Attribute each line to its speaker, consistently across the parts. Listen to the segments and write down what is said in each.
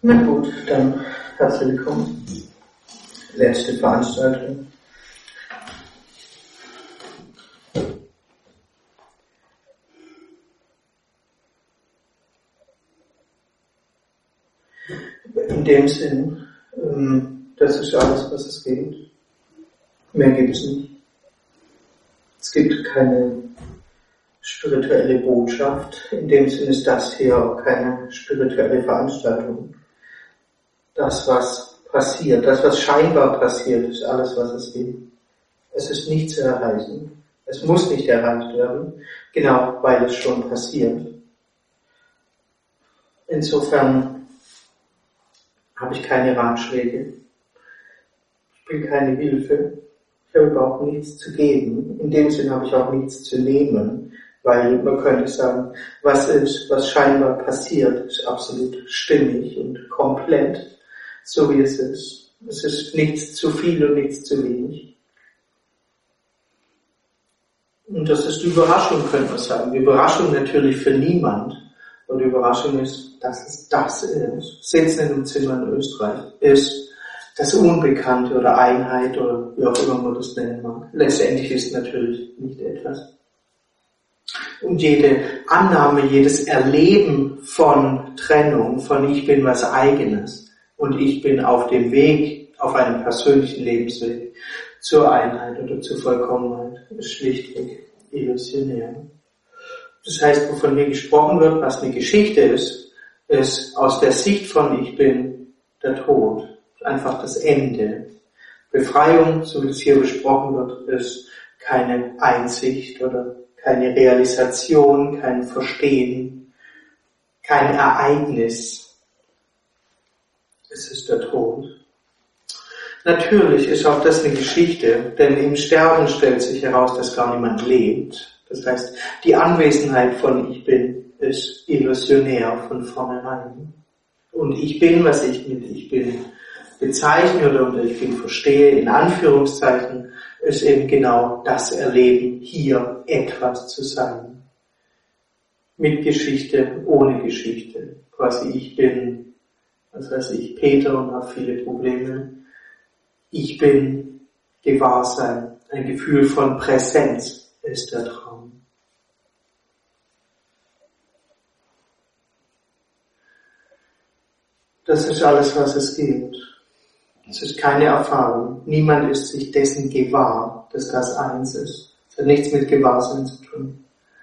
Speaker 1: Na gut, dann herzlich willkommen. Letzte Veranstaltung. In dem Sinn, das ist alles, was es gibt. Mehr gibt es nicht. Es gibt keine spirituelle Botschaft. In dem Sinn ist das hier auch keine spirituelle Veranstaltung. Das, was passiert, das, was scheinbar passiert, ist alles, was es gibt. Es ist nicht zu erreichen. Es muss nicht erreicht werden, genau weil es schon passiert. Insofern habe ich keine Ratschläge. Ich bin keine Hilfe. Ich habe überhaupt nichts zu geben. In dem Sinn habe ich auch nichts zu nehmen, weil man könnte sagen, was scheinbar passiert, ist absolut stimmig und komplett, so wie es ist. Es ist nichts zu viel und nichts zu wenig. Und das ist die Überraschung, könnte man sagen. Die Überraschung natürlich für niemand. Und die Überraschung ist, dass es das ist. Sitzen in einem Zimmer in Österreich ist das Unbekannte oder Einheit oder wie auch immer man das nennen mag. Letztendlich ist natürlich nicht etwas. Und jede Annahme, jedes Erleben von Trennung, von ich bin was Eigenes und ich bin auf dem Weg, auf einem persönlichen Lebensweg zur Einheit oder zur Vollkommenheit, ist schlichtweg illusionär. Das heißt, wovon hier gesprochen wird, was eine Geschichte ist aus der Sicht von ich bin der Tod. Einfach das Ende. Befreiung, so wie es hier besprochen wird, ist keine Einsicht oder keine Realisation, kein Verstehen, kein Ereignis. Es ist der Tod. Natürlich ist auch das eine Geschichte, denn im Sterben stellt sich heraus, dass gar niemand lebt. Das heißt, die Anwesenheit von ich bin ist illusionär von vornherein. Und ich bin, was ich mit ich bin bezeichne oder ich bin verstehe, in Anführungszeichen, ist eben genau das Erleben, hier etwas zu sein. Mit Geschichte, ohne Geschichte. Quasi ich bin, Peter und habe viele Probleme. Ich bin Gewahrsein, ein Gefühl von Präsenz ist der Traum. Das ist alles, was es gibt. Es ist keine Erfahrung. Niemand ist sich dessen gewahr, dass das eins ist. Es hat nichts mit Gewahrsein zu tun.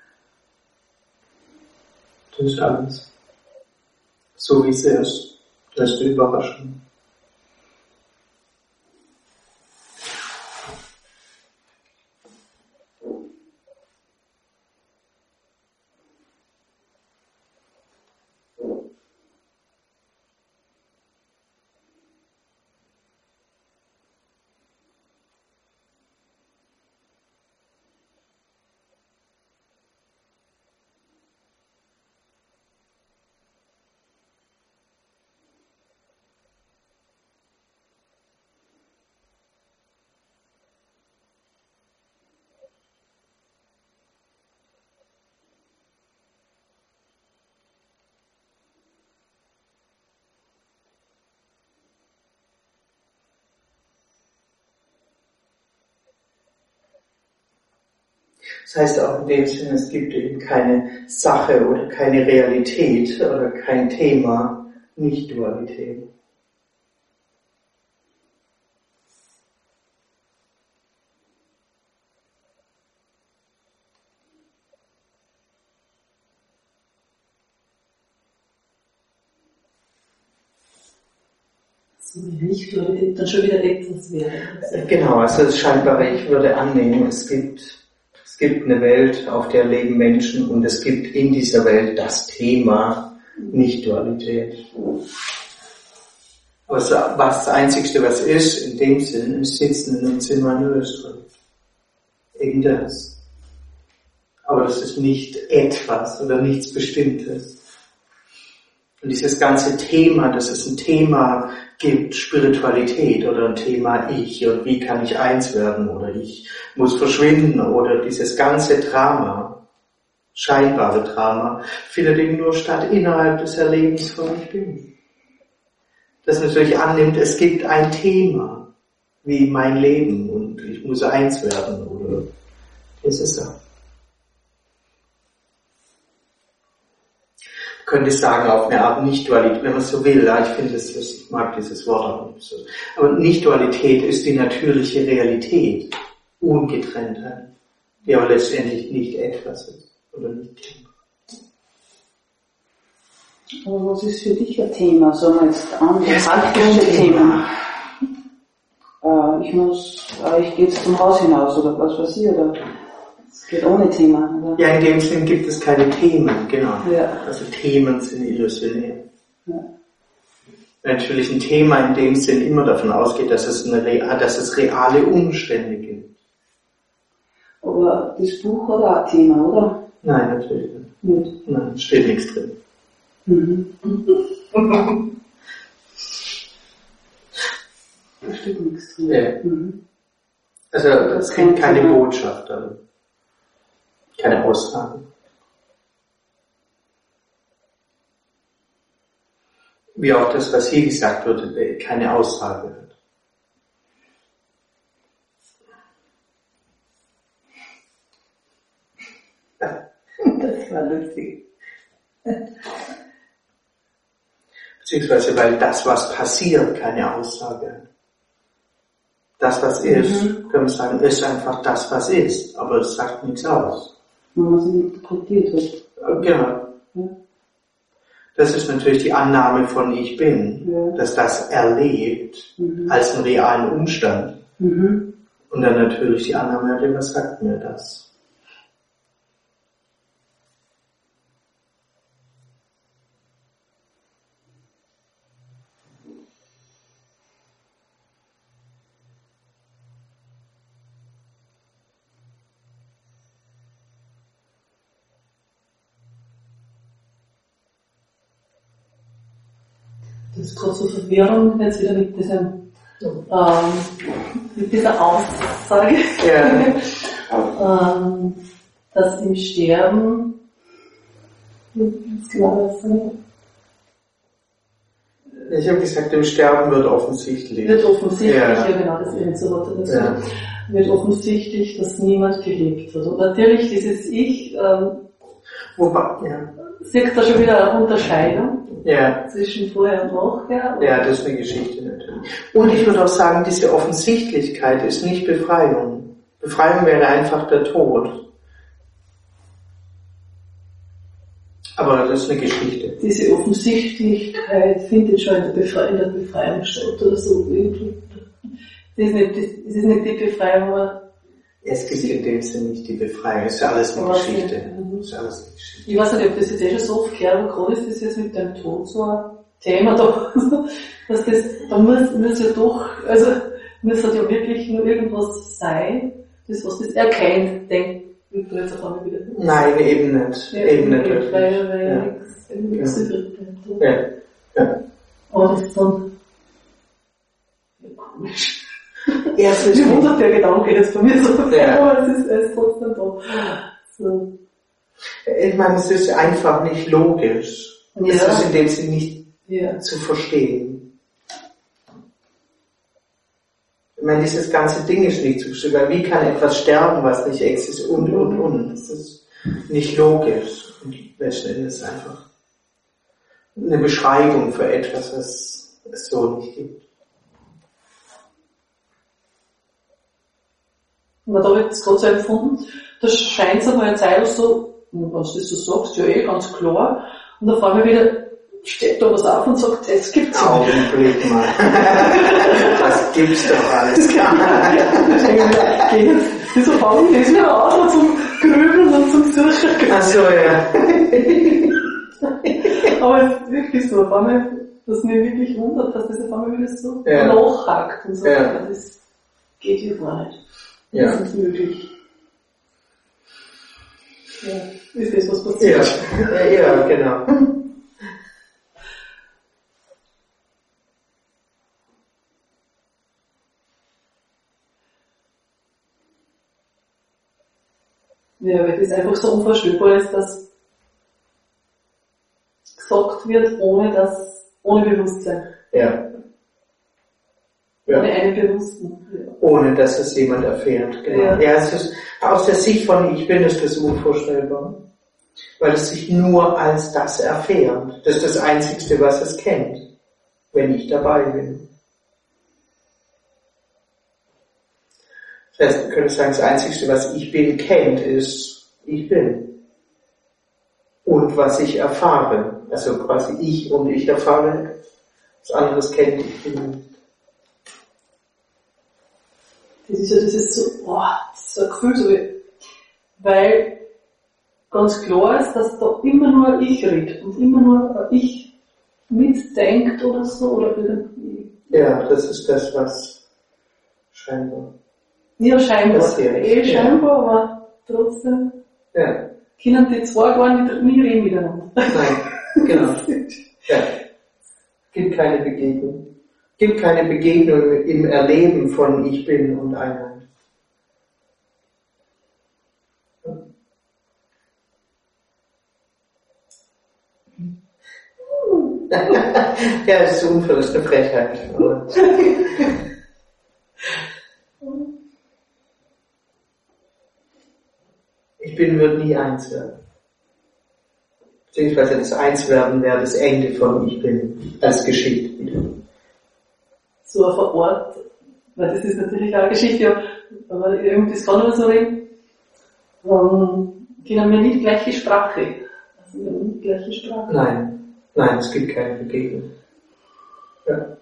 Speaker 1: Das ist alles. So wie es ist. Das ist die Überraschung. Das heißt auch in dem Sinne, es gibt eben keine Sache oder keine Realität oder kein Thema, Nicht-Dualität.
Speaker 2: So wie Nicht-Dualität dann schon wieder etwas wäre.
Speaker 1: Genau, also das Scheinbare, ich würde annehmen, es gibt eine Welt, auf der leben Menschen und es gibt in dieser Welt das Thema Nicht-Dualität. Aber das Einzigste, was ist, in dem Sinn, ist Sitzen in einem Zimmer in Österreich. Eben das. Aber das ist nicht etwas oder nichts Bestimmtes. Und dieses ganze Thema, dass es ein Thema gibt, Spiritualität oder ein Thema Ich und wie kann ich eins werden oder ich muss verschwinden oder dieses ganze Drama, scheinbare Drama, findet eben nur statt innerhalb des Erlebens von Ich Bin. das natürlich annimmt, es gibt ein Thema, wie mein Leben und ich muss eins werden oder diese Sache. Man könnte sagen, auf eine Art Nicht-Dualität, wenn man so will, ja, ich mag dieses Wort auch nicht so. Aber Nicht-Dualität ist die natürliche Realität, Ungetrenntheit, die aber letztendlich nicht etwas ist oder nicht Thema.
Speaker 2: Aber was ist für dich ein Thema? Sagen wir jetzt an, das praktische Thema. Ich gehe jetzt zum Haus hinaus oder was weiß ich, oder es geht ohne Thema. Oder?
Speaker 1: Ja, in dem Sinn gibt es keine Themen, genau.
Speaker 2: Ja.
Speaker 1: Also Themen sind illusionär.
Speaker 2: Ja.
Speaker 1: Natürlich ein Thema in dem Sinn immer davon ausgeht, dass es reale Umstände gibt.
Speaker 2: Aber das Buch hat auch ein Thema, oder?
Speaker 1: Nein, natürlich nicht. Nein, steht nichts drin.
Speaker 2: Mhm. Da steht nichts drin.
Speaker 1: Ja.
Speaker 2: Mhm.
Speaker 1: Also es gibt keine Botschaft, also keine Aussage. Wie auch das, was hier gesagt wird, keine Aussage hat.
Speaker 2: Das war lustig.
Speaker 1: Beziehungsweise, weil das, was passiert, keine Aussage hat. Das, was ist, können wir sagen, ist einfach das, was ist, aber es sagt nichts aus.
Speaker 2: Wenn man es interpretiert wird.
Speaker 1: Genau.
Speaker 2: Ja.
Speaker 1: Das ist natürlich die Annahme von Ich Bin,
Speaker 2: Ja.
Speaker 1: dass das erlebt als einen realen Umstand.
Speaker 2: Mhm.
Speaker 1: Und dann natürlich die Annahme, ja, was sagt mir das?
Speaker 2: Das ist gerade so Verwirrung jetzt wieder mit dieser Aussage,
Speaker 1: Ja.
Speaker 2: dass im Sterben,
Speaker 1: Ich habe gesagt, im Sterben wird offensichtlich.
Speaker 2: ja genau, das ist so Wort dazu.
Speaker 1: Ja.
Speaker 2: Wird offensichtlich, dass niemand gelebt hat. Und natürlich dieses Ich,
Speaker 1: Wobei, ja.
Speaker 2: sieht da schon wieder eine Unterscheidung
Speaker 1: Ja.
Speaker 2: zwischen vorher und nachher.
Speaker 1: Ja, das ist eine Geschichte natürlich. Und ich würde auch sagen, diese Offensichtlichkeit ist nicht Befreiung. Befreiung wäre einfach der Tod. Aber das ist eine Geschichte.
Speaker 2: Diese Offensichtlichkeit findet schon in der Befreiung statt oder so irgendwie. Das ist nicht die Befreiung, aber
Speaker 1: Es gibt in dem Sinne nicht die Befreiung, es ist ja alles eine Geschichte. Es ist alles eine Geschichte.
Speaker 2: ich weiß nicht, ob das jetzt schon so oft gehört, aber gerade ist das jetzt mit dem Tod so ein Thema da, dass das, da muss ja doch, also muss halt ja wirklich nur irgendwas sein, das was das erkennt, denkt, wie du jetzt auf einmal wieder.
Speaker 1: Nein, eben nicht.
Speaker 2: Ja,
Speaker 1: eben nicht wirklich.
Speaker 2: weil
Speaker 1: Ja.
Speaker 2: nichts übrig bleibt.
Speaker 1: Ja. Ja.
Speaker 2: Aber das ist dann ja, komisch.
Speaker 1: Ja, es ist
Speaker 2: Wie wundert der Gedanke jetzt bei mir so,
Speaker 1: Ja.
Speaker 2: aber es ist trotzdem da. So.
Speaker 1: Ich meine, es ist einfach nicht logisch.
Speaker 2: Ja.
Speaker 1: Es ist in dem Sinne nicht
Speaker 2: Ja.
Speaker 1: zu verstehen. Ich meine, dieses ganze Ding ist nicht zu verstehen, weil wie kann etwas sterben, was nicht existiert und. Das ist nicht logisch. Und letzten Endes einfach eine Beschreibung für etwas, was es so nicht gibt.
Speaker 2: Und da habe ich jetzt gerade so empfunden, da scheint es einmal eine Zeit so, was du so sagst, ja ganz klar. Und auf einmal wieder steht da was auf und sagt, das gibt's ja nicht.
Speaker 1: Augenblick mal. Das gibt's doch alles gar nicht.
Speaker 2: Wieso fangen die wieder an zum Grübeln und zum Suchen?
Speaker 1: Ach so, ja.
Speaker 2: Aber es ist wirklich so, auf einmal, dass mich wirklich wundert, dass das auf einmal wieder so nachhakt und so.
Speaker 1: Ja.
Speaker 2: Das geht hier gar nicht.
Speaker 1: Ja.
Speaker 2: Das ist möglich. Ja, ist das, was passiert?
Speaker 1: Ja, genau.
Speaker 2: Ja, weil das einfach so unvorstellbar ist, dass gesagt wird, ohne Bewusstsein.
Speaker 1: Ja.
Speaker 2: Ohne einen bewussten. Ja.
Speaker 1: Ohne dass es jemand erfährt. Genau.
Speaker 2: Ja.
Speaker 1: Ja, es ist, aus der Sicht von Ich Bin ist das unvorstellbar. Weil es sich nur als das erfährt. Das ist das Einzigste, was es kennt, wenn ich dabei bin. Das heißt, man könnte sagen, das Einzigste, was Ich Bin kennt, ist Ich Bin. Und was ich erfahre. Also quasi ich und ich erfahre. Was anderes kennt Ich Bin nicht.
Speaker 2: Das ist so ein Gefühl, so wie, weil ganz klar ist, dass da immer nur ich rede und immer nur ich mitdenkt oder so, oder irgendwie.
Speaker 1: Ja, das ist das, was scheinbar.
Speaker 2: Ja, scheinbar.
Speaker 1: Passiert.
Speaker 2: Scheinbar, aber trotzdem.
Speaker 1: Ja.
Speaker 2: Können die zwei gar nie reden miteinander.
Speaker 1: Nein, genau. Ja. Gibt keine Begegnung. Gibt keine Begegnung im Erleben von Ich Bin und Einheit. Ja, das ist so unfair, das ist eine Frechheit. Ich Bin wird nie eins werden. Beziehungsweise das Einswerden wäre das Ende von Ich Bin als Geschichte wieder.
Speaker 2: So auf ein Ort, weil das ist natürlich auch eine Geschichte, aber irgendwie das kann man so reden, können wir nicht gleiche Sprache. Also wir haben nicht gleiche Sprache.
Speaker 1: Nein, es gibt keine Begegnung. Ja.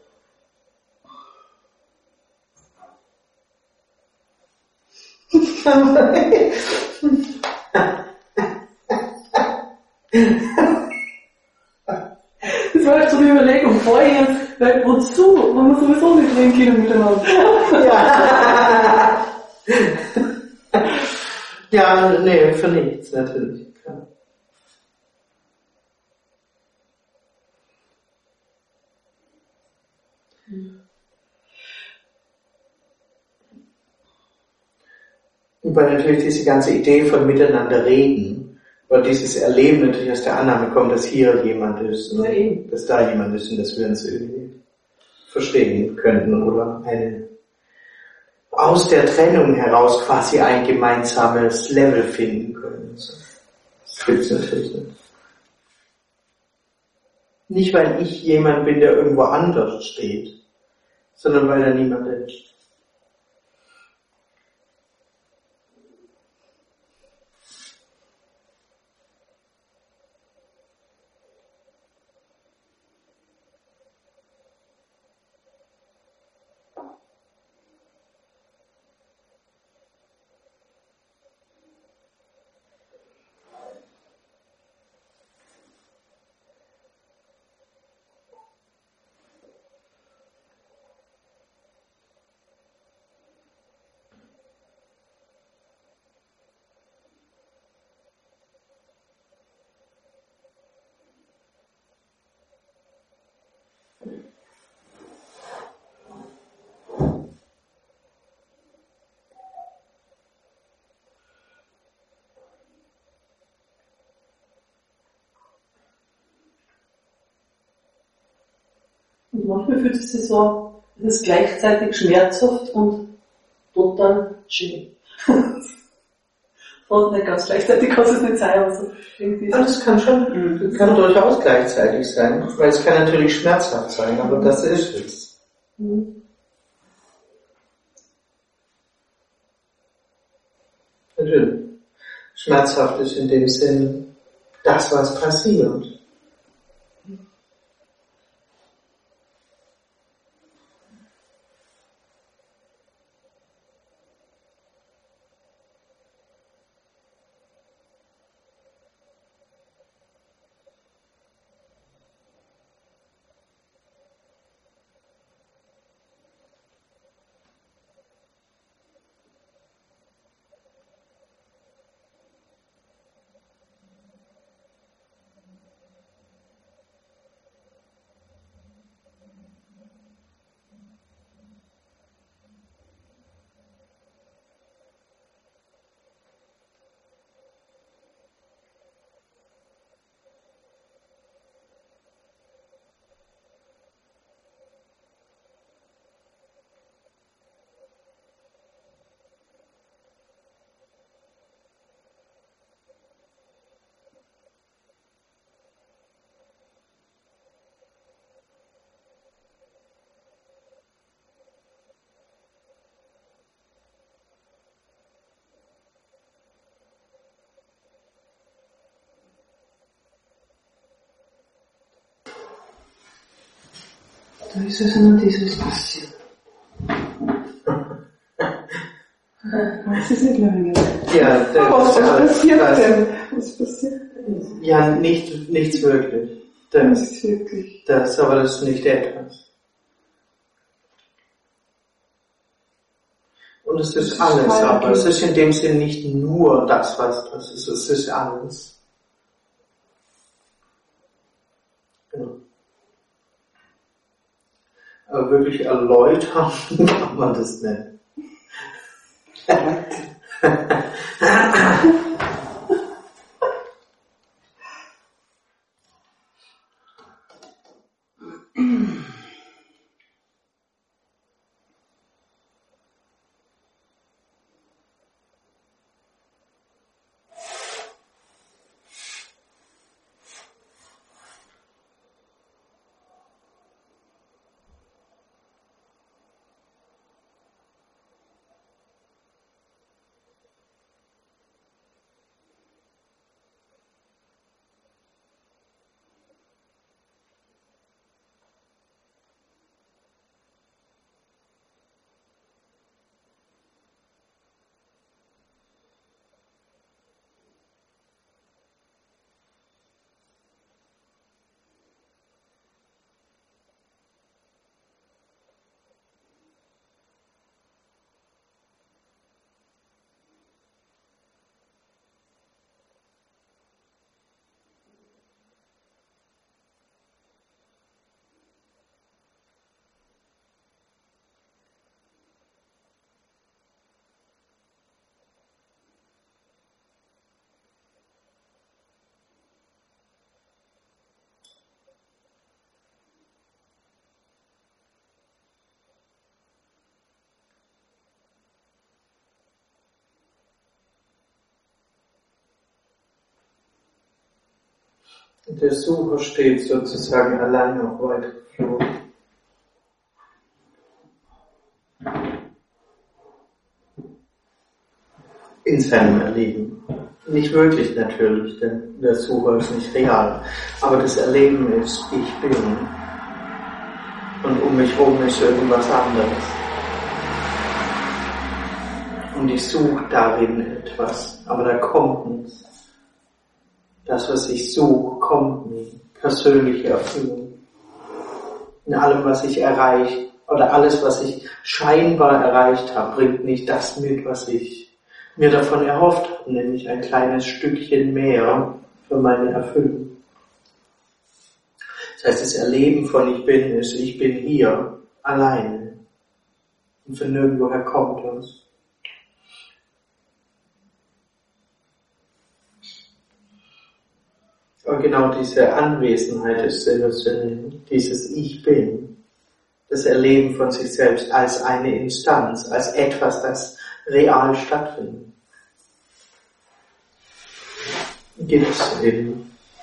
Speaker 2: Das war echt so die Überlegung, vorher jetzt, weil wozu, wenn wir sowieso nicht reden können miteinander.
Speaker 1: Ja. Ja, nee, für nichts, natürlich. Klar. Wobei natürlich diese ganze Idee von miteinander reden, oder dieses Erleben natürlich aus der Annahme kommt, dass hier jemand ist,
Speaker 2: Ja, eben.
Speaker 1: dass da jemand ist und dass wir uns irgendwie verstehen könnten oder aus der Trennung heraus quasi ein gemeinsames Level finden können. Das gibt's natürlich nicht. Nicht, weil ich jemand bin, der irgendwo anders steht, sondern weil da niemand ist.
Speaker 2: Und manchmal fühlt es sich so, es ist gleichzeitig schmerzhaft und total schön. Und nicht ganz gleichzeitig kann es nicht sein, aber so irgendwie.
Speaker 1: Ja, das kann schon, das kann durchaus gleichzeitig sein, weil es kann natürlich schmerzhaft sein, aber das ist es. Natürlich. Schmerzhaft ist in dem Sinn das, was passiert.
Speaker 2: Da ist also nur dieses passiert. Das ist nicht lange.
Speaker 1: Ja,
Speaker 2: was passiert denn? Was passiert denn?
Speaker 1: Ja, nichts wirklich.
Speaker 2: Nichts wirklich.
Speaker 1: Aber das ist nicht etwas. Und es ist alles, aber es ist in dem Sinn nicht nur das, was das ist, es ist alles. Genau. Aber wirklich erläutern kann man das nicht. Der Sucher steht sozusagen allein auf weiter Flur. In seinem Erleben. Nicht wirklich natürlich, denn der Sucher ist nicht real. Aber das Erleben ist, ich bin. Und um mich herum ist irgendwas anderes. Und ich suche darin etwas, aber da kommt nichts. Das, was ich suche, kommt nie. Persönliche Erfüllung. In allem, was ich erreicht, oder alles, was ich scheinbar erreicht habe, bringt nicht das mit, was ich mir davon erhofft habe, nämlich ein kleines Stückchen mehr für meine Erfüllung. Das heißt, das Erleben von ich bin ist, ich bin hier, alleine. Und von nirgendwoher kommt das. Aber genau diese Anwesenheit des Sinnes, dieses Ich Bin, das Erleben von sich selbst als eine Instanz, als etwas, das real stattfindet, gibt es eben.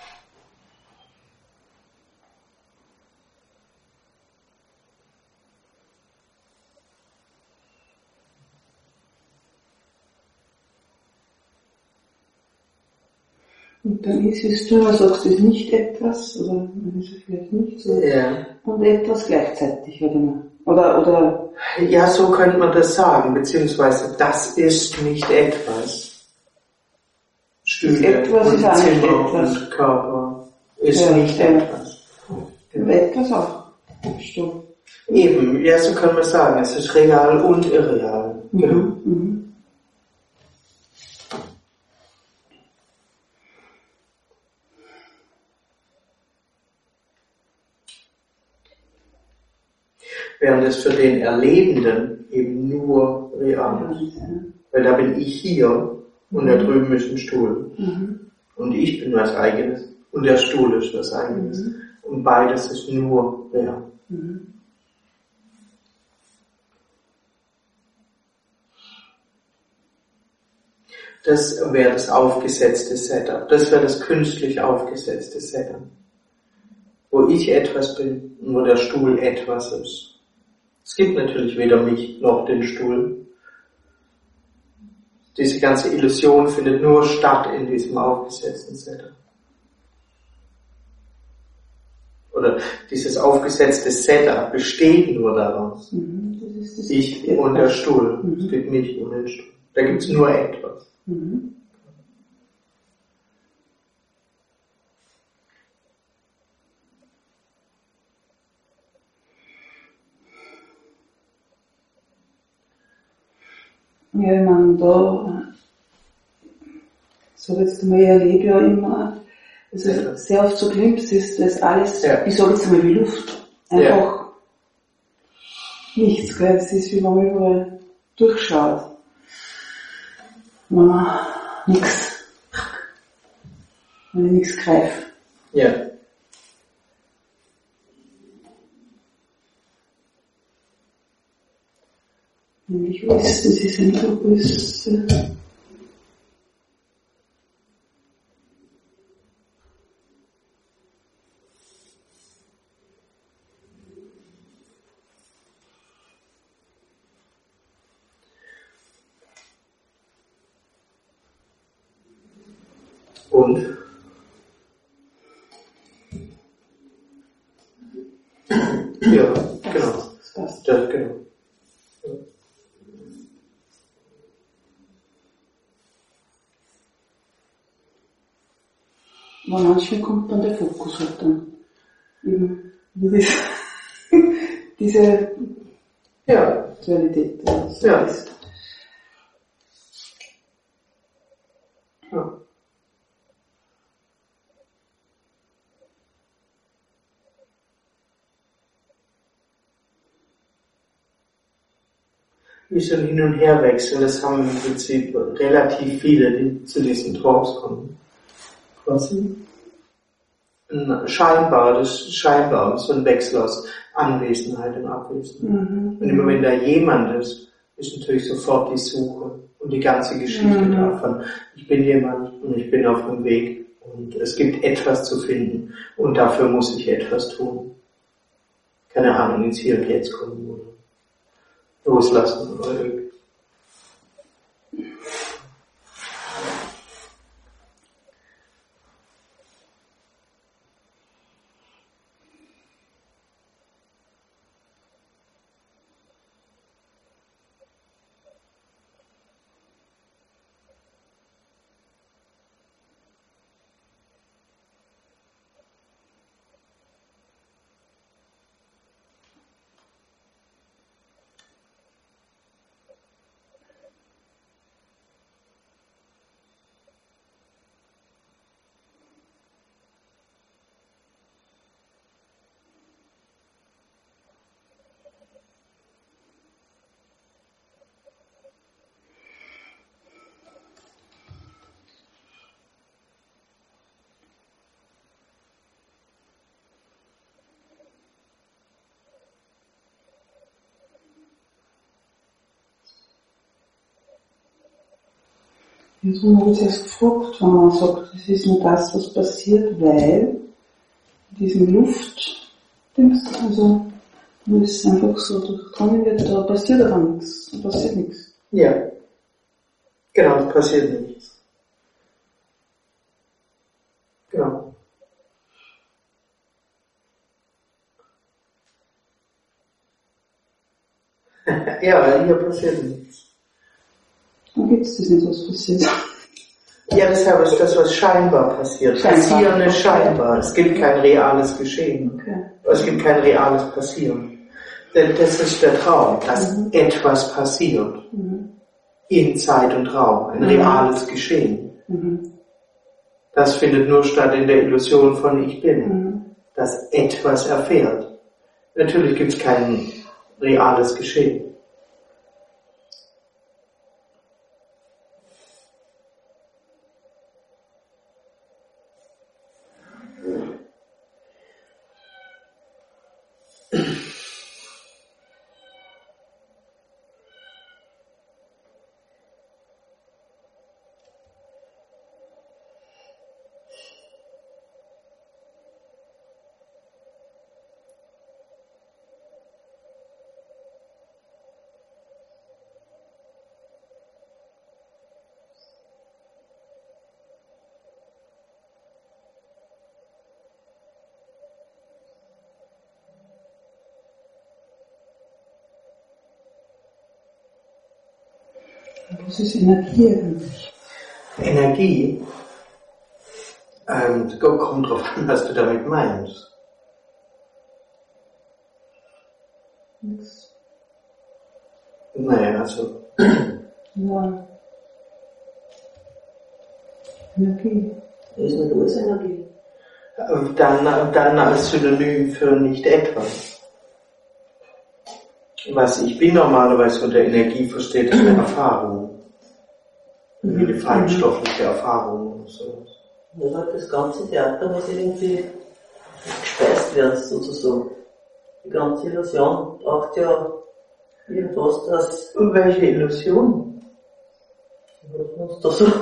Speaker 2: Und dann ist es, du sagst, es ist nicht etwas, oder ist es vielleicht nicht so,
Speaker 1: Ja.
Speaker 2: Und etwas gleichzeitig, oder?
Speaker 1: Ja, so könnte man das sagen, beziehungsweise das ist nicht etwas. Stühle
Speaker 2: etwas
Speaker 1: und
Speaker 2: ist auch nicht
Speaker 1: Zimmer
Speaker 2: etwas.
Speaker 1: und Körper ist nicht etwas.
Speaker 2: Und etwas auch. Stimmt.
Speaker 1: Eben, ja, so kann man sagen, es ist real und irreal. Genau. Während es für den Erlebenden eben nur real ist. Weil da bin ich hier und da drüben ist ein Stuhl. Und ich bin was Eigenes und der Stuhl ist was Eigenes. Und beides ist nur real. Das wäre das aufgesetzte Setup. Das wäre das künstlich aufgesetzte Setup. Wo ich etwas bin und wo der Stuhl etwas ist. Es gibt natürlich weder mich noch den Stuhl. Diese ganze Illusion findet nur statt in diesem aufgesetzten Setup. oder dieses aufgesetzte Setup besteht nur daraus.
Speaker 2: Das ist das
Speaker 1: Ich und der Stuhl. Es gibt mich und den Stuhl. Da gibt es nur etwas.
Speaker 2: Ja, ich meine, da, so jetzt einmal, ich erlebe ja immer, also sehr oft so glimpst ist das alles, ich sage jetzt einmal wie Luft. Einfach nichts, gell? Es ist wie wenn man überall durchschaut. Wenn man nichts, wenn ich nichts greife.
Speaker 1: Ja.
Speaker 2: Nämlich, wo ist das? Ist einfach, wo ist,
Speaker 1: Und? Ja, genau.
Speaker 2: das passt.
Speaker 1: Ja, genau.
Speaker 2: Aber manchmal kommt dann der Fokus halt dann. Eben, diese Dualität.
Speaker 1: Ja.
Speaker 2: Ist.
Speaker 1: Ja. Wie so ein Hin- und Herwechsel, das haben im Prinzip relativ viele, die zu diesen Talks kommen. Quasi. Scheinbar, so ein Wechsel aus Anwesenheit und Abwesenheit. Und immer wenn da jemand ist natürlich sofort die Suche und die ganze Geschichte davon. Ich bin jemand und ich bin auf dem Weg und es gibt etwas zu finden und dafür muss ich etwas tun. Keine Ahnung, ins Hier und Jetzt kommen oder loslassen oder irgendwie.
Speaker 2: Wieso habe ich das gefragt, wenn man sagt, das ist nur das, was passiert, weil diesen Luftdings, also wo es einfach so durchdrungen wird, da passiert aber nichts, da passiert nichts.
Speaker 1: Ja, genau, es passiert nichts. Genau. Ja, hier passiert nichts.
Speaker 2: Dann gibt es das nicht, was passiert.
Speaker 1: Ja, deshalb ist das, was scheinbar passiert. Passieren ist scheinbar. Es gibt kein reales Geschehen.
Speaker 2: Okay.
Speaker 1: Es gibt kein reales Passieren. Denn das ist der Traum, dass etwas passiert. In Zeit und Raum. Ein reales Geschehen. Das findet nur statt in der Illusion von Ich Bin. Dass etwas erfährt. Natürlich gibt es kein reales Geschehen.
Speaker 2: Was ist Energie eigentlich?
Speaker 1: Energie, kommt drauf an, was du damit meinst.
Speaker 2: Nix.
Speaker 1: Naja, also.
Speaker 2: Ja. Energie.
Speaker 3: Ist nicht alles Energie.
Speaker 1: Dann als Synonym für nicht etwas. Was ich bin normalerweise unter Energie versteht, ist eine Erfahrung. Wie eine feinstoffliche Erfahrung oder so.
Speaker 3: Ja, das ganze Theater muss irgendwie gespeist werden, sozusagen. Die ganze Illusion braucht ja irgendwas, das...
Speaker 1: Und welche Illusion?
Speaker 3: Was muss da so?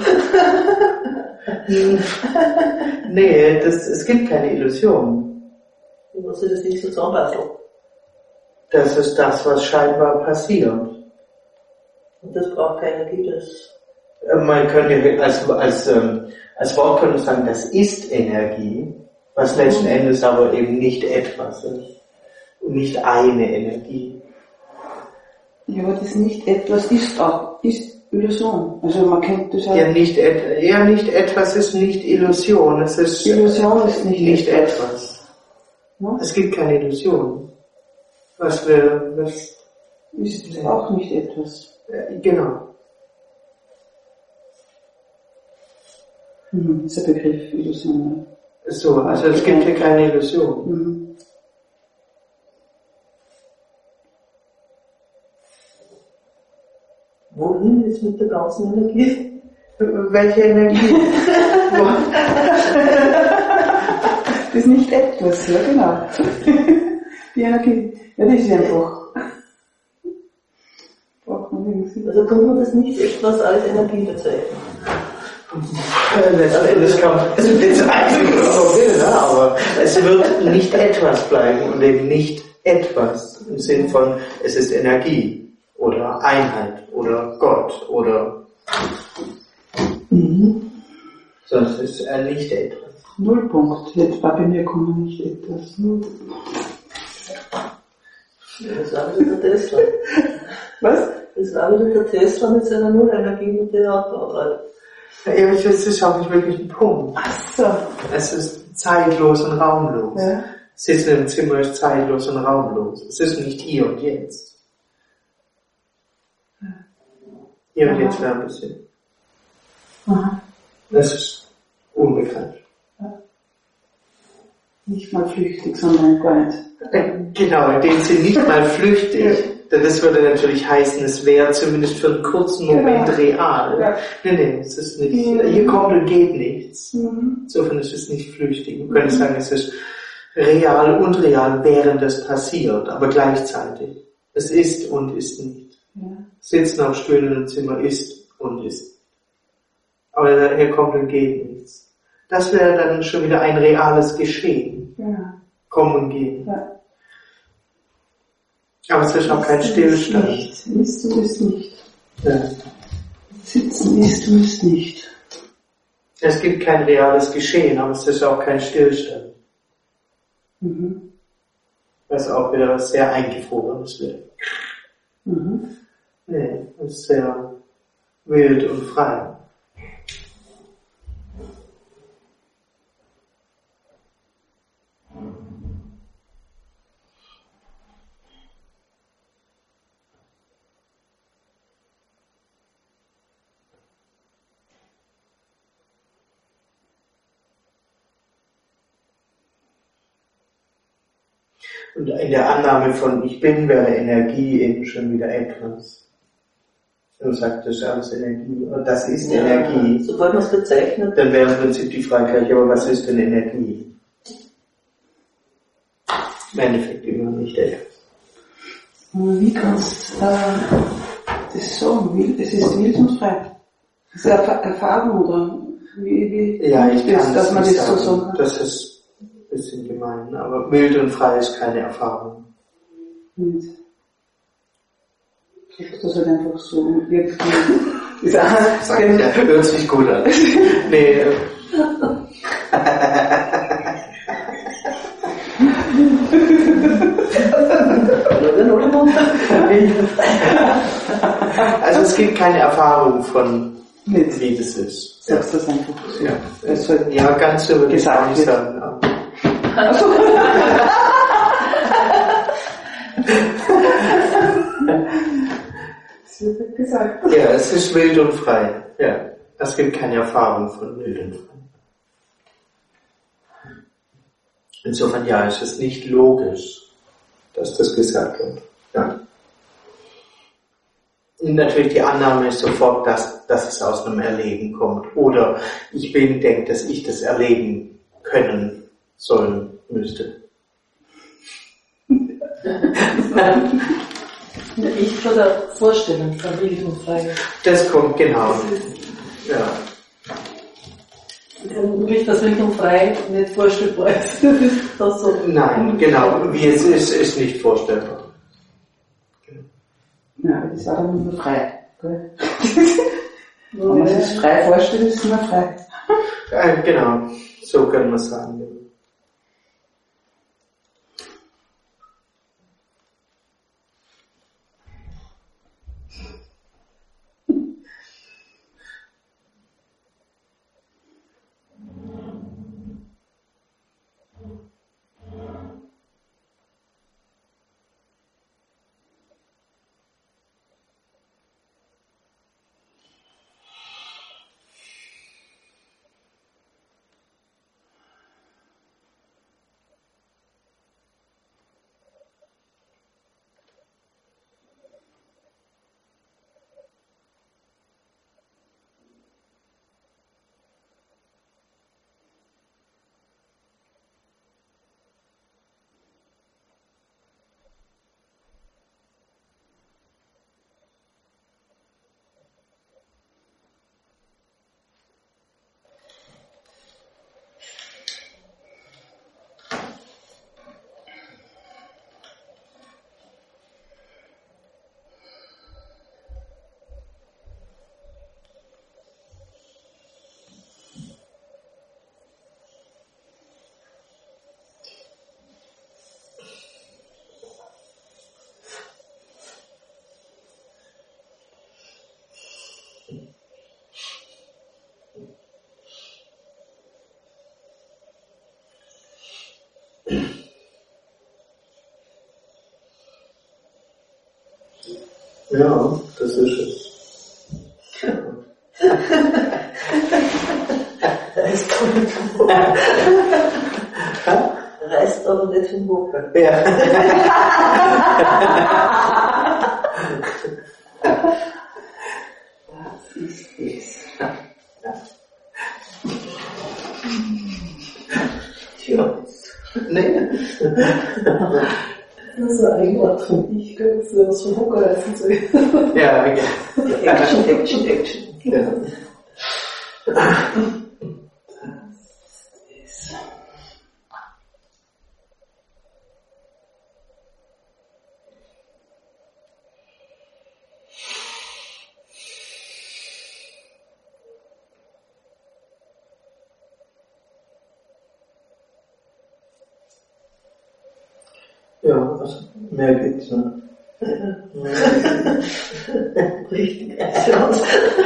Speaker 1: Nee, es gibt keine Illusion.
Speaker 3: Wie muss ich das nicht so zusammenbasteln?
Speaker 1: Das ist das, was scheinbar passiert.
Speaker 3: Und das braucht keine Energie, das...
Speaker 1: Man könnte als Wort könnte man sagen, das ist Energie, was letzten Endes aber eben nicht etwas ist. Und nicht eine Energie.
Speaker 2: Ja, aber das nicht etwas ist Illusion. Also man kennt das halt.
Speaker 1: Ja, nicht etwas ist nicht Illusion. Es ist
Speaker 2: Illusion ist nicht
Speaker 1: etwas.
Speaker 2: Ja?
Speaker 1: Es gibt keine Illusion. Was
Speaker 2: ist auch nicht etwas.
Speaker 1: Genau.
Speaker 2: Das ist der Begriff Illusion.
Speaker 1: So, also es gibt hier keine Illusion.
Speaker 2: Mhm.
Speaker 3: Wohin jetzt mit der ganzen Energie?
Speaker 1: Welche Energie?
Speaker 2: Das ist nicht etwas, ja genau. Die Energie, ja das ist einfach. Braucht man irgendwie.
Speaker 3: Also kann man das nicht etwas als Energie bezeichnen?
Speaker 1: Letzten Endes kann man es bezeichnen, was man will, ne? Aber es wird nicht etwas bleiben und eben nicht etwas im Sinn von, es ist Energie oder Einheit oder Gott oder sonst ist nicht etwas.
Speaker 2: Nullpunkt. Jetzt war bei mir kommen nicht etwas.
Speaker 3: Das war wieder der Tesla.
Speaker 2: Was?
Speaker 3: Das war wieder der Tesla mit seiner Nullenergie, mit der er antwortet.
Speaker 1: Ja, das ist auch nicht wirklich ein Punkt.
Speaker 2: Ach so.
Speaker 1: Es ist zeitlos und raumlos.
Speaker 2: Ja.
Speaker 1: Sitzen im Zimmer ist zeitlos und raumlos. Es ist nicht hier und jetzt. Hier und jetzt wäre ein bisschen.
Speaker 2: Aha.
Speaker 1: Das ist unbekannt.
Speaker 2: Ja. Nicht mal flüchtig, sondern gar nicht.
Speaker 1: Genau, in dem Sinn nicht mal flüchtig. Denn das würde natürlich heißen, es wäre zumindest für einen kurzen Moment real.
Speaker 2: Ja.
Speaker 1: Nee, es ist nicht, hier kommt und geht nichts.
Speaker 2: Mhm.
Speaker 1: Insofern ist es nicht flüchtig. Man könnte sagen, es ist real und real, während es passiert, aber gleichzeitig. Es ist und ist nicht.
Speaker 2: Ja.
Speaker 1: Sitzen auf Stühlen im Zimmer ist und ist. Aber hier kommt und geht nichts. Das wäre dann schon wieder ein reales Geschehen.
Speaker 2: Ja.
Speaker 1: Kommen und gehen.
Speaker 2: Ja.
Speaker 1: Aber es ist auch kein Stillstand.
Speaker 2: Ist und ist nicht.
Speaker 1: Ja.
Speaker 2: Sitzen ist und ist nicht.
Speaker 1: Es gibt kein reales Geschehen, aber es ist auch kein Stillstand.
Speaker 2: Mhm.
Speaker 1: Was auch wieder was sehr Eingefrorenes wird.
Speaker 2: Mhm.
Speaker 1: Nee, es ist sehr wild und frei. Und in der Annahme von ich bin wäre Energie eben schon wieder etwas. Du sagst, das ist alles Energie. Und das ist Energie.
Speaker 3: Sobald man es bezeichnet.
Speaker 1: Dann wäre im Prinzip die Frage gleich, aber was ist denn Energie? Im Endeffekt immer nicht etwas.
Speaker 2: Wie kannst du das sagen? Es ist wild und frei. Das ist Erfahrung, oder? Wie
Speaker 1: ja, ich kann
Speaker 2: dass man
Speaker 1: nicht
Speaker 2: das
Speaker 1: sagen.
Speaker 2: so sagt.
Speaker 1: Das ist ein bisschen gemein, aber wild und frei ist keine Erfahrung.
Speaker 2: Nicht. Das halt einfach so irgendwie.
Speaker 1: Ja, hört sich gut an. Nee. Also es gibt keine Erfahrung von, wie das ist.
Speaker 4: Sagst du das einfach so?
Speaker 1: Ja, ja, ganz so würde ich auch nicht sagen.
Speaker 4: Also. Das wird gesagt.
Speaker 1: Ja, es ist wild und frei. Ja, es gibt keine Erfahrung von wild und frei. Insofern, ja, es ist nicht logisch, dass das gesagt wird. Ja. Und natürlich die Annahme ist sofort, dass es aus einem Erleben kommt. Oder ich denke, dass ich das erleben können sollen müsste.
Speaker 2: Ich von der Vorstellung von wild und frei.
Speaker 1: Das kommt, genau. Ja.
Speaker 2: Wirklich, dass wild und frei nicht vorstellbar ist. Das ist das so.
Speaker 1: Nein, genau. Wie es ist nicht vorstellbar.
Speaker 4: Ja, das ist auch dann nur frei. Gell? Wenn man sich frei vorstellt, ist es immer frei.
Speaker 1: Genau, so können wir sagen. Ja, das ist es.
Speaker 3: Reißt aber nicht vom Hocker.
Speaker 1: Ja.
Speaker 4: Das ist es.
Speaker 1: Tja. Nee.
Speaker 2: Das ist ein Wort von ich, gell? Das ist was vom Hocker reißen soll.
Speaker 1: Ja, ja.
Speaker 3: Action.
Speaker 1: Ja. Ja, also mehr gibt's nicht.
Speaker 3: Richtig aus.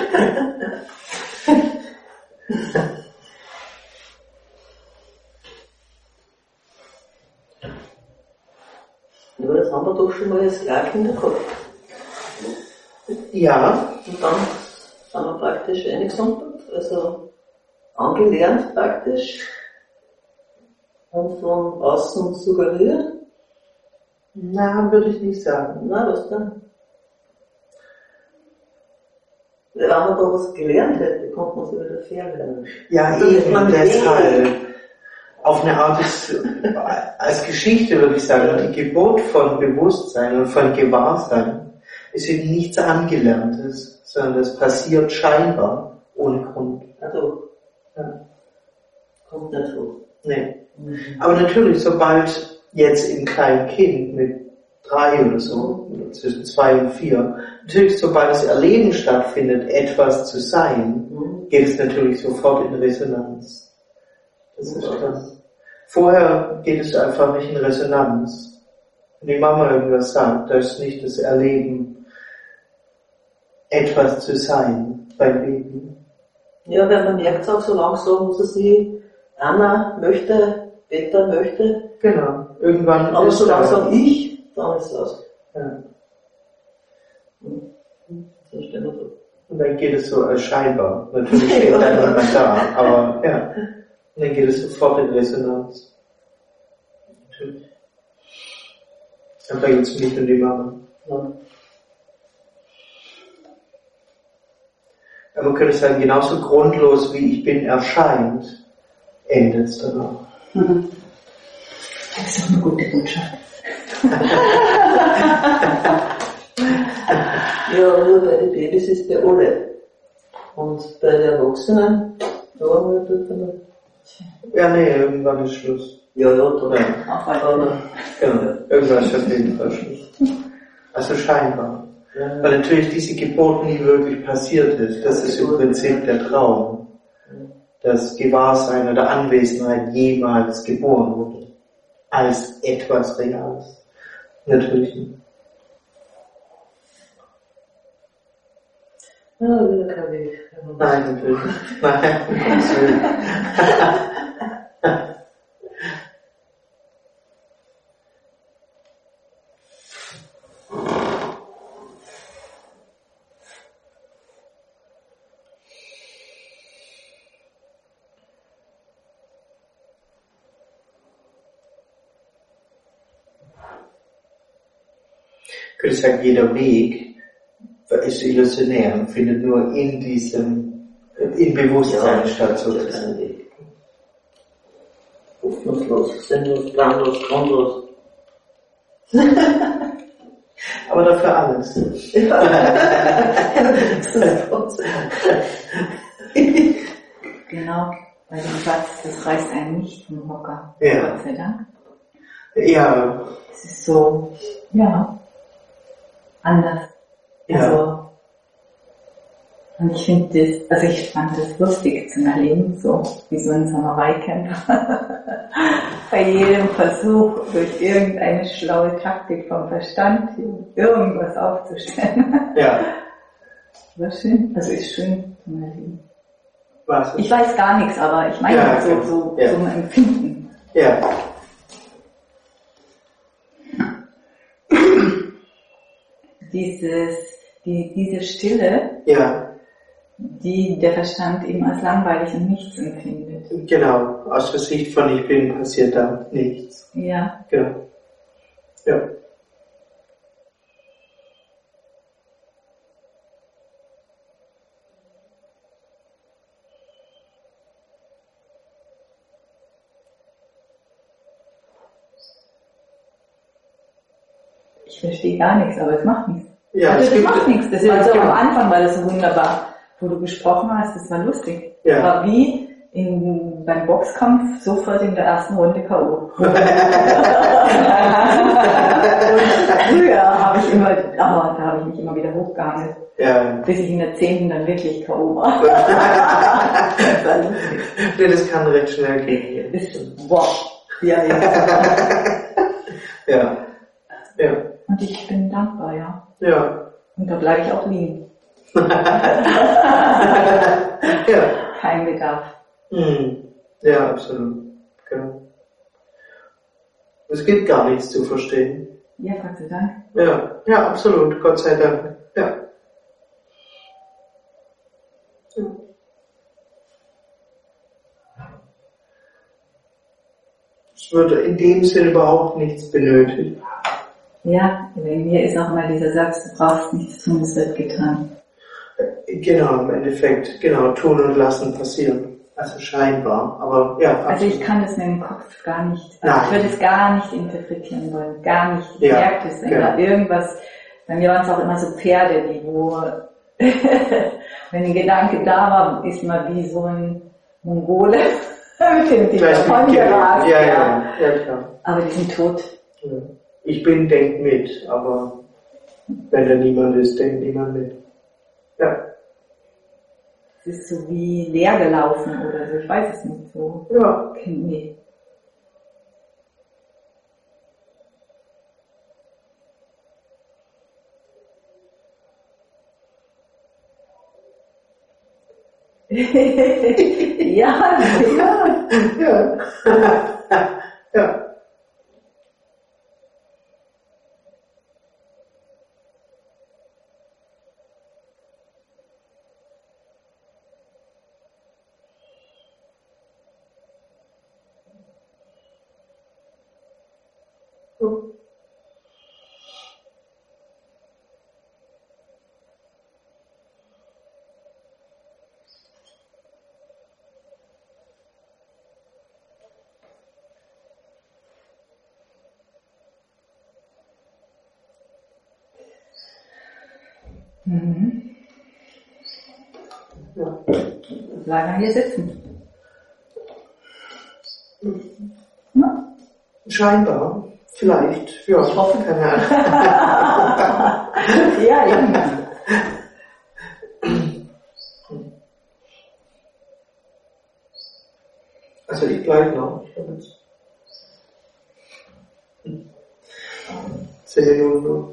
Speaker 3: Aber das haben wir doch schon mal als Kleinkinder gehabt.
Speaker 1: Ja.
Speaker 3: Und dann sind wir praktisch eingesondert, also angelernt praktisch und von außen suggeriert.
Speaker 1: Na, würde ich nicht sagen.
Speaker 3: Na, was denn? Wenn man da was gelernt hätte, konnte man sich wieder verlernen.
Speaker 1: Ja,
Speaker 3: Also,
Speaker 1: eben deshalb. Auf eine Art als Geschichte würde ich sagen, die Geburt von Bewusstsein und von Gewahrsein ist eben nichts Angelerntes, sondern das passiert scheinbar ohne Grund.
Speaker 3: Also,
Speaker 1: Ja.
Speaker 3: kommt nicht hoch.
Speaker 1: Nee. Aber natürlich, sobald jetzt im kleinen Kind mit 3 oder so, oder zwischen 2 und 4, natürlich, sobald das Erleben stattfindet, etwas zu sein, geht es natürlich sofort in Resonanz. Das ist das. Vorher geht es einfach nicht in Resonanz. Wenn die Mama irgendwas sagt, da ist nicht das Erleben etwas zu sein beim Leben.
Speaker 3: Ja, weil man merkt es auch so langsam, dass sie Anna möchte, Peter möchte.
Speaker 1: Genau. Irgendwann
Speaker 3: Aber
Speaker 1: ist
Speaker 3: so langsam ich, dann ist das.
Speaker 1: Ja.
Speaker 3: So stellen wir das.
Speaker 1: Und dann geht es so als scheinbar. Natürlich steht dann niemand da, aber ja. Und dann geht es sofort in Resonanz. Natürlich. Aber jetzt nicht nur die Mama.
Speaker 3: Ja.
Speaker 1: Aber man könnte sagen, genauso grundlos wie ich bin erscheint, endet es dann auch.
Speaker 4: Das ist doch eine gute Botschaft.
Speaker 3: Ja, nur bei den Babys ist der alle. Und bei den Erwachsenen, da wird dann.
Speaker 1: Ja, nee, irgendwann ist Schluss.
Speaker 3: Ja, dann.
Speaker 1: Ja.
Speaker 3: Aber,
Speaker 1: Genau, irgendwann ist auf jeden Fall Schluss. Also scheinbar.
Speaker 3: ja.
Speaker 1: Weil natürlich diese Geburt nie wirklich passiert ist. Das ist im Prinzip der Traum. Das Gewahrsein oder Anwesenheit jemals geboren wurde. Als etwas Reales. Natürlich nicht.
Speaker 3: Ja, wieder kein Weg.
Speaker 1: Nein, natürlich nicht. Nein, um Gottes Willen. Ich würde sagen, jeder Weg ist illusionär und findet nur in diesem, in Bewusstsein statt, sozusagen.
Speaker 3: Weg. Hoffnungslos, sinnlos, planlos, grundlos.
Speaker 1: Aber dafür alles.
Speaker 4: Genau, bei dem Satz, das reißt einen nicht vom Hocker.
Speaker 1: Ja.
Speaker 4: Gott sei Dank.
Speaker 1: Ja,
Speaker 4: Es ist so, ja, anders.
Speaker 1: Ja.
Speaker 4: Also, und ich finde das, also ich fand das lustig zu erleben, so wie so ein Samurai-Kämpfer. Bei jedem Versuch, durch irgendeine schlaue Taktik vom Verstand irgendwas aufzustellen.
Speaker 1: ja.
Speaker 4: War schön, also ist schön zu erleben.
Speaker 1: Was?
Speaker 4: Ich weiß gar nichts, aber ich meine
Speaker 1: Ja,
Speaker 4: so
Speaker 1: ja.
Speaker 4: zum Empfinden.
Speaker 1: Ja.
Speaker 4: Diese Stille,
Speaker 1: Ja,
Speaker 4: die der Verstand eben als langweilig und nichts empfindet.
Speaker 1: genau. Aus der Sicht von ich bin passiert da nichts.
Speaker 4: Ja,
Speaker 1: Genau. Ja.
Speaker 4: ich verstehe gar nichts, aber es macht nichts.
Speaker 1: Ja,
Speaker 4: Also
Speaker 1: es
Speaker 4: das
Speaker 1: gibt,
Speaker 4: macht nichts. Das war so am Anfang, weil das so wunderbar, wo du gesprochen hast, das war lustig.
Speaker 1: Ja.
Speaker 4: War wie beim Boxkampf sofort in der ersten Runde K.O. Und früher habe ich immer, da habe ich mich immer wieder hochgehandelt,
Speaker 1: ja.
Speaker 4: bis ich in der 10. dann wirklich K.O. war. Das war lustig.
Speaker 1: Nee, das kann recht schnell gehen.
Speaker 4: Ist, wow. Ja.
Speaker 1: Ja. Ja.
Speaker 4: Und ich bin dankbar, ja.
Speaker 1: Ja.
Speaker 4: Und da bleibe ich auch liegen.
Speaker 1: Ja.
Speaker 4: Kein Bedarf.
Speaker 1: Ja, absolut. Genau. Es gibt gar nichts zu verstehen.
Speaker 4: Ja, Gott sei Dank.
Speaker 1: Ja, ja, absolut. Gott sei Dank. Ja. Es wird in dem Sinne überhaupt nichts benötigt.
Speaker 4: Ja, bei mir ist auch mal dieser Satz, du brauchst nichts tun, es wird getan.
Speaker 1: Genau, im Endeffekt, genau, tun und lassen passieren. Also scheinbar, aber ja.
Speaker 4: Also ich kann das mit dem Kopf gar nicht,
Speaker 1: Nein.
Speaker 4: ich würde es gar nicht interpretieren wollen, gar nicht. Ich
Speaker 1: Ja,
Speaker 4: merke das, wenn
Speaker 1: genau.
Speaker 4: da irgendwas, bei mir waren es auch immer so Pferde, die wo, wenn ein Gedanke da war, ist man wie so ein Mongole mit dem Ding davon gerast.
Speaker 1: Ja, klar.
Speaker 4: Aber die sind tot.
Speaker 1: Ja. Ich bin, denkt mit, aber wenn da niemand ist, denkt niemand mit. Ja.
Speaker 4: Es ist so wie leer gelaufen oder so, ich weiß es nicht so.
Speaker 1: Ja.
Speaker 4: Nee. Ja, ja.
Speaker 1: Ja. Ja.
Speaker 4: Mhm.
Speaker 1: Ja.
Speaker 4: Bleiben wir hier sitzen. Ja.
Speaker 1: Scheinbar. Vielleicht. Ja,
Speaker 4: Ich hoffe.
Speaker 1: keine Ahnung.
Speaker 4: Ja, irgendwann.
Speaker 1: Also ich bleibe noch. Ich habe jetzt 10 Minuten nur.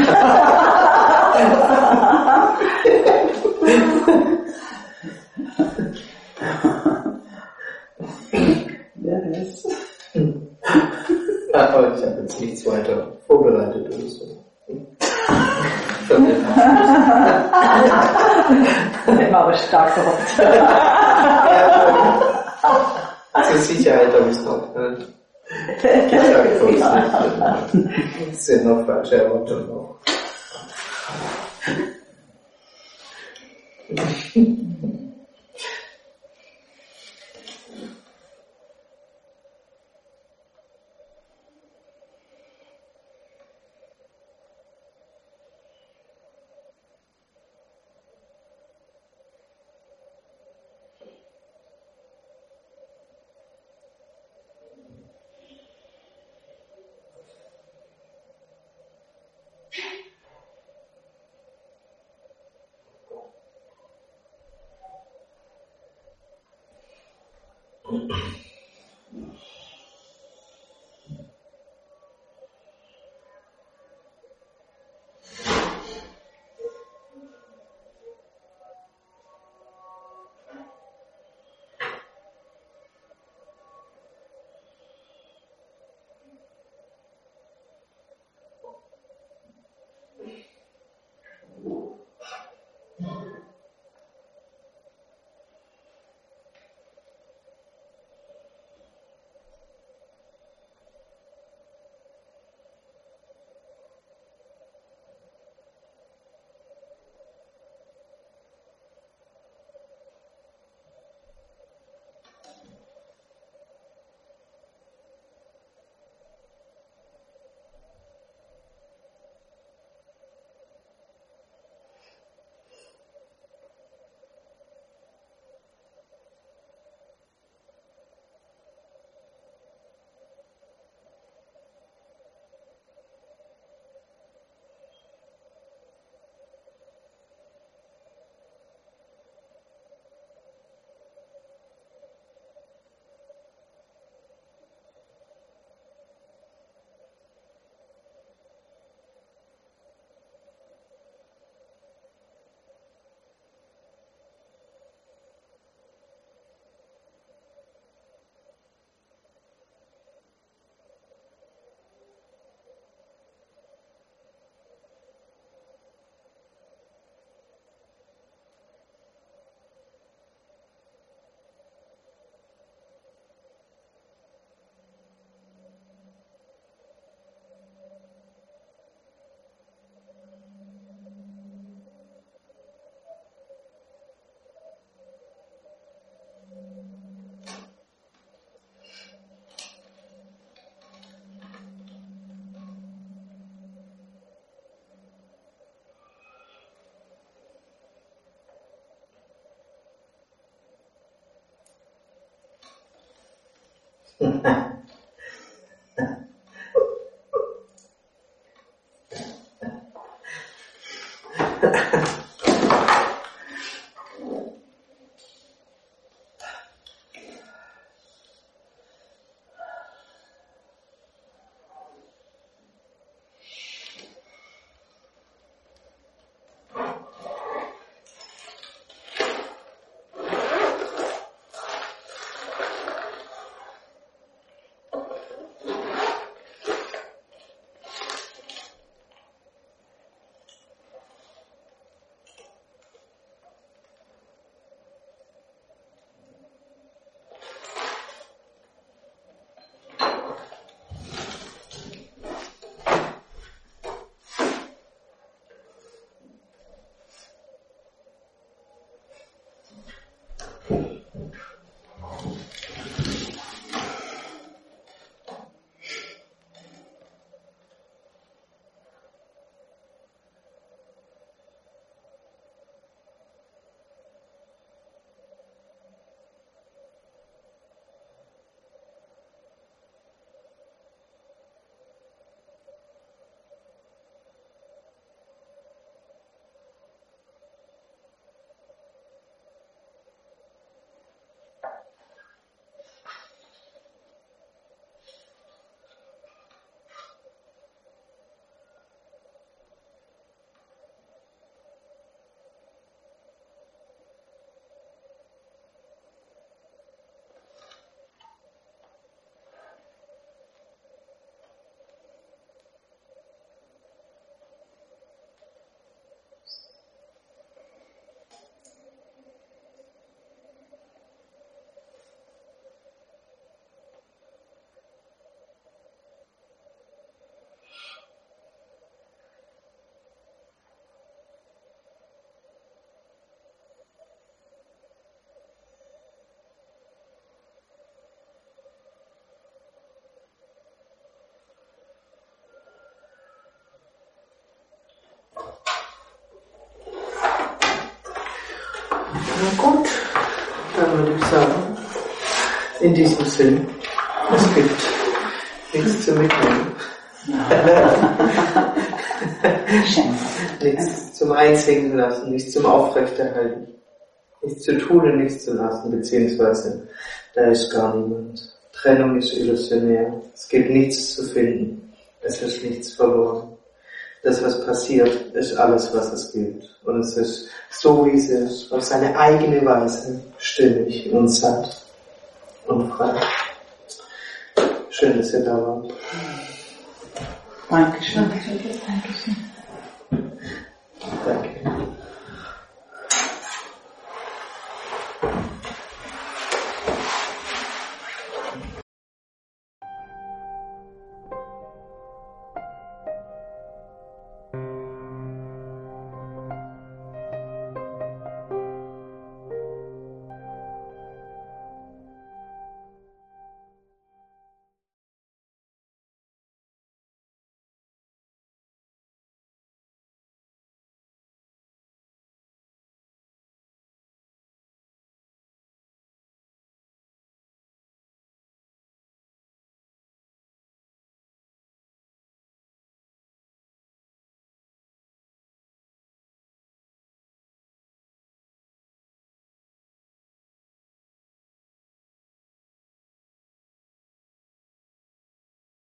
Speaker 4: Ja, das.
Speaker 1: Aber ich habe jetzt nichts weiter vorbereitet oder so.
Speaker 4: Das hätten wir aber stark gehofft.
Speaker 1: Zur Sicherheit habe ich es noch gesagt, kurz nicht. Das sind noch falsche Erwartungen noch. Gut, dann würde ich sagen, in diesem Sinn, es gibt nichts zu mitnehmen. Nichts zum Einsinken lassen, nichts zum Aufrechterhalten, nichts zu tun und nichts zu lassen, beziehungsweise da ist gar niemand. Trennung ist illusionär, es gibt nichts zu finden, es ist nichts verloren. Das, was passiert, ist alles, was es gibt. Und es ist so, wie es ist, auf seine eigene Weise, stimmig und satt und frei. Schön, dass ihr da wart.
Speaker 4: Dankeschön.
Speaker 2: Dankeschön.
Speaker 1: Danke.